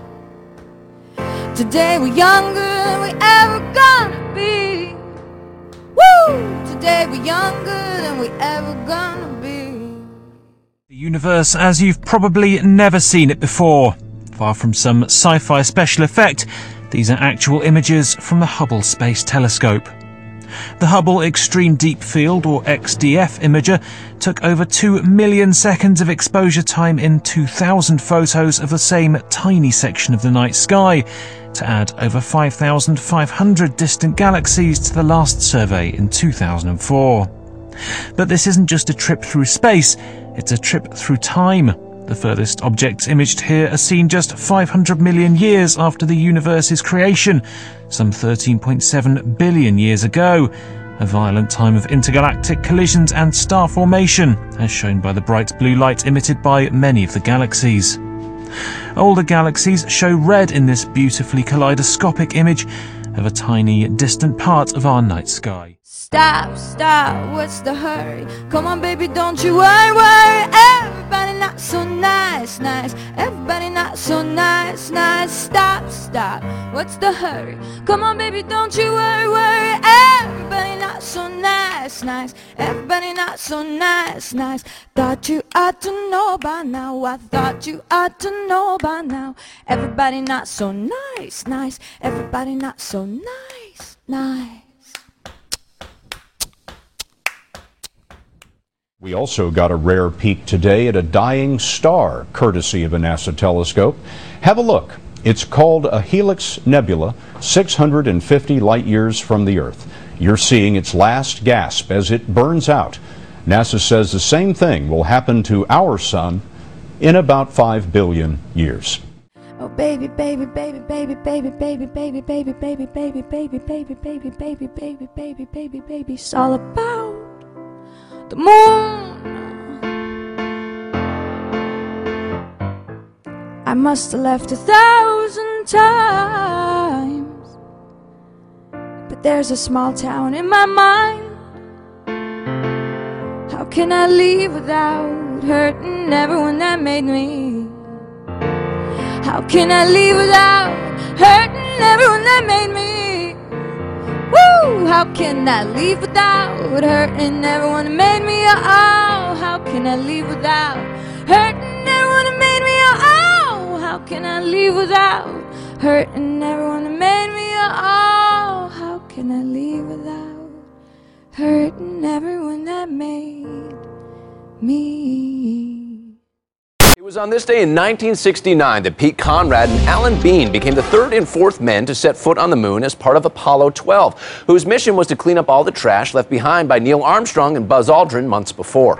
Today we're younger than we ever gonna be. Woo! Today we're younger than we ever gonna be. The universe as you've probably never seen it before. Far from some sci-fi special effect, these are actual images from the Hubble Space Telescope. The Hubble Extreme Deep Field, or X D F, imager took over two million seconds of exposure time in two thousand photos of the same tiny section of the night sky, to add over five thousand five hundred distant galaxies to the last survey in two thousand four. But this isn't just a trip through space, it's a trip through time. The furthest objects imaged here are seen just five hundred million years after the universe's creation, some thirteen point seven billion years ago, a violent time of intergalactic collisions and star formation, as shown by the bright blue light emitted by many of the galaxies. Older galaxies show red in this beautifully kaleidoscopic image of a tiny, distant part of our night sky. Stop, stop, what's the hurry? Come on baby, don't you worry, worry. Everybody not so nice, nice. Everybody not so nice, nice. Stop, stop, what's the hurry? Come on baby, don't you worry, worry. nice, nice. Everybody not so nice, nice. Thought you ought to know by now. I thought you ought to know by now. Everybody not so nice, nice. Everybody not so nice, nice. We also got a rare peek today at a dying star, courtesy of a NASA telescope. Have a look. It's called a Helix Nebula, six hundred fifty light years from the Earth. You're seeing its last gasp as it burns out. NASA says the same thing will happen to our sun in about five billion years. Oh baby, baby, baby, baby, baby, baby, baby, baby, baby, baby, baby, baby, baby, baby, baby, baby, baby, baby, it's all about the moon. I must have left a thousand times, but there's a small town in my mind. How can I leave without hurting everyone that made me? How can I leave without hurting everyone that made me? Woo! How can I leave without hurting everyone that made me? Oh, how can I leave without hurting everyone that made me? Oh, how can I leave without hurting everyone that made me? Oh, how can I leave without hurting everyone that made me? It was on this day in nineteen sixty-nine that Pete Conrad and Alan Bean became the third and fourth men to set foot on the moon as part of Apollo twelve, whose mission was to clean up all the trash left behind by Neil Armstrong and Buzz Aldrin months before.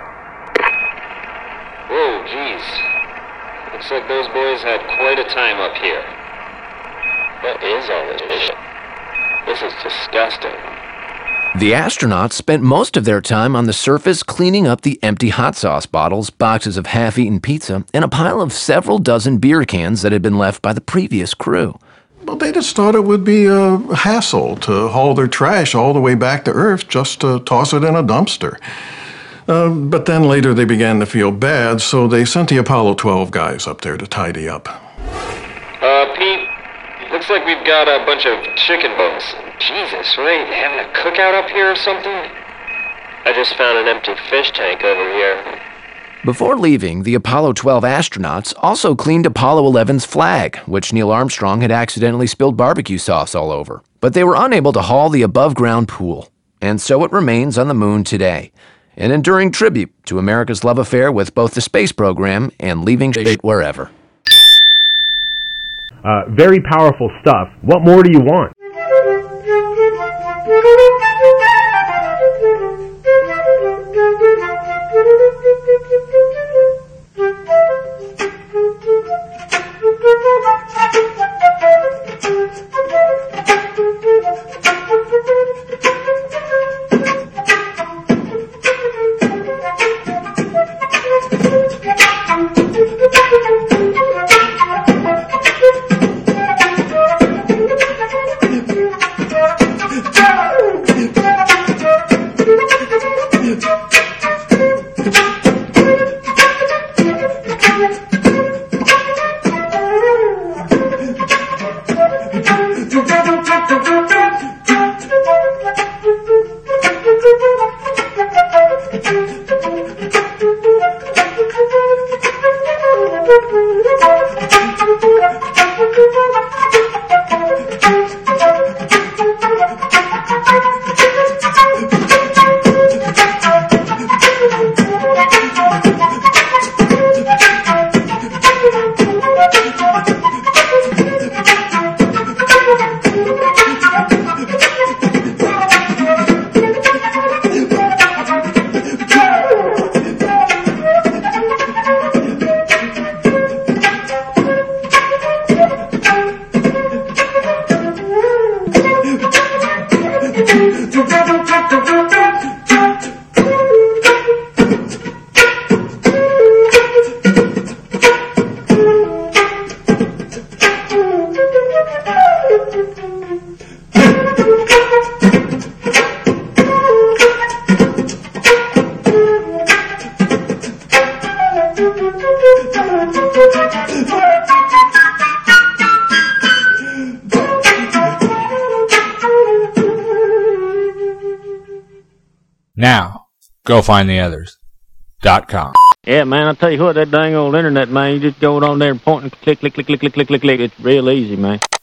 Whoa, geez. Looks like those boys had quite a time up here. What is all this shit? This is disgusting. The astronauts spent most of their time on the surface cleaning up the empty hot sauce bottles, boxes of half-eaten pizza, and a pile of several dozen beer cans that had been left by the previous crew. Well, they just thought it would be a hassle to haul their trash all the way back to Earth just to toss it in a dumpster. Uh, but then later they began to feel bad, so they sent the Apollo twelve guys up there to tidy up. Uh, Pete, looks like we've got a bunch of chicken bones. Jesus, were they having a cookout up here or something? I just found an empty fish tank over here. Before leaving, the Apollo twelve astronauts also cleaned Apollo eleven's flag, which Neil Armstrong had accidentally spilled barbecue sauce all over. But they were unable to haul the above-ground pool, and so it remains on the moon today, an enduring tribute to America's love affair with both the space program and leaving shit wherever. Uh, very powerful stuff. What more do you want? Now, go find the others. Dot com. Yeah, man, I tell you what, that dang old internet, man, you just go on there and point and click, click, click, click, click, click, click, click. It's real easy, man.